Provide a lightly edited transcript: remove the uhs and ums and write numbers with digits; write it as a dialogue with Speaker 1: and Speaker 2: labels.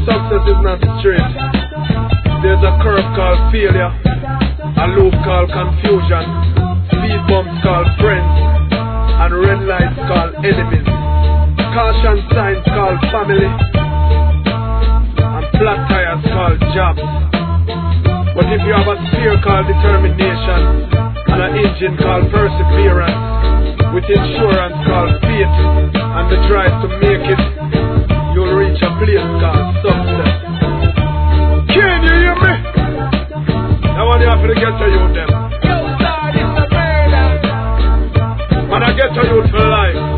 Speaker 1: success is not straight. There's a curve called failure, a loop called confusion, speed bumps called friends, and red lights called enemies. Caution signs called family, and flat tires called jobs. But if you have a spear called determination, and an engine called perseverance, with insurance called faith, and the drive to make it, you'll reach a place called success. Can you hear me? I want you to get to you them. Man, I get to you for life.